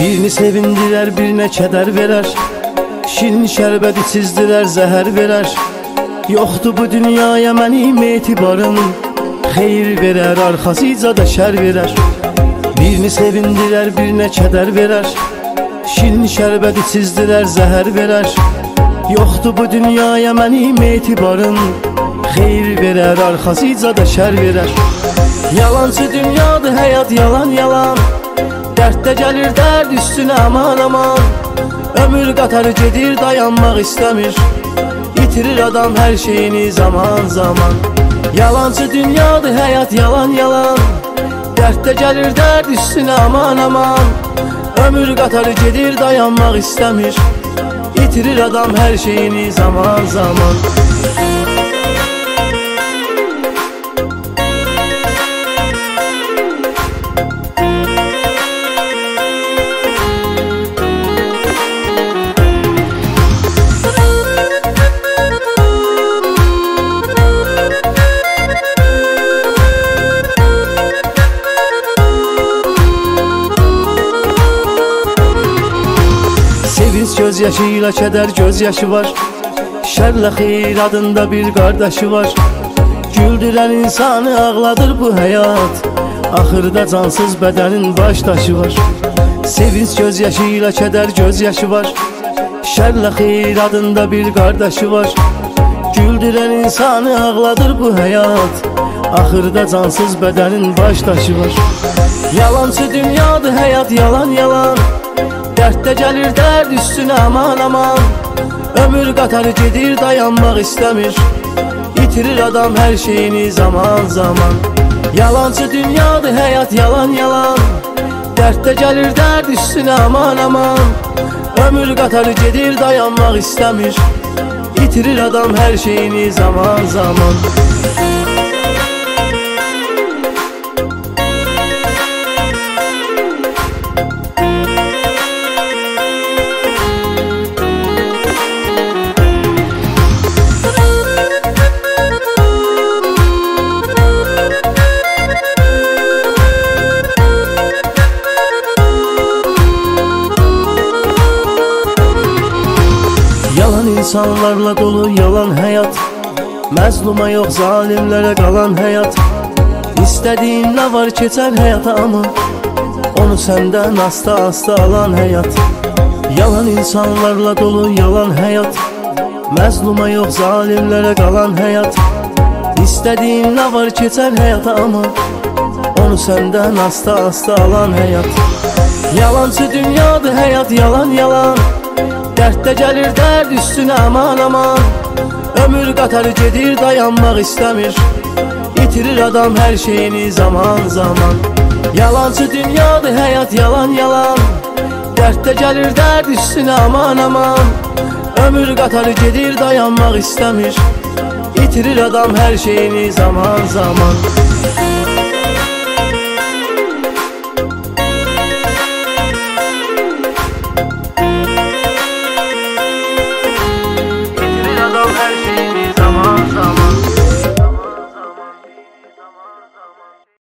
Birini sevindirər, birinə kədər verər. Şirin şərbət içizdirər, zəhər verər. Yoxdur bu dünyaya mənim etibarım, xeyir verər, arxasıca da şər verər. Birini sevindirər, birinə kədər verər. Şirin şərbət içizdirər, zəhər verər. Yoxdur bu dünyaya mənim etibarım, xeyir verər, arxasıca da şər verər. Yalancı dünyadır həyat, yalan yalan. Dərddə gəlir dərd üstünə, aman aman. Ömür qatarı gedir, dayanmaq istəmir. İtirir adam hər şeyini zaman zaman. Yalancı dünyadır həyat, yalan yalan. Dərddə gəlir dərd üstünə, aman aman. Ömür qatarı gedir, dayanmaq istəmir. İtirir adam hər şeyini zaman zaman. Sevinç gözyaşı ilə kədər gözyaşı var. Şərlə xeyir adında bir qardaşı var. Güldürən insanı ağladır bu həyat. Axırda cansız bədənin baş daşı var. Sevinç gözyaşı ilə kədər gözyaşı var. Şərlə xeyir adında bir qardaşı var. Güldürən insanı ağladır bu həyat. Axırda cansız bədənin baş daşı var. Yalancı dünyadır həyat, yalan yalan. Dərddə gəlir dərd üstünə, aman aman. Ömür qatarı gedir, dayanmaq istəmir. İtirir adam hər şeyini zaman zaman. Yalancı dünyadır həyat, yalan yalan. Dərddə gəlir dərd üstünə, aman aman. Ömür qatarı gedir, dayanmaq istəmir. İtirir adam hər şeyini zaman zaman. Yalan insanlarla dolu yalan həyat. Məzluma yox zalimlərə qalan həyat. İstədiyin nə var keçər həyata, amma onu səndən asta-asta alan həyat. Yalan insanlarla dolu yalan həyat. Məzluma yox zalimlərə qalan həyat. İstədiyin nə var keçər həyata, amma onu səndən asta-asta alan həyat. Yalancı dünyadır həyat, yalan yalan. Dərddə gəlir dərd üstünə, aman aman. Ömür qatarı gedir, dayanmaq istəmir. İtirir adam hər şeyini zaman zaman. Yalancı dünyadır həyat, yalan yalan. Dərddə gəlir dərd üstünə, aman aman. Ömür qatarı gedir, dayanmaq istəmir. İtirir adam hər şeyini zaman zaman.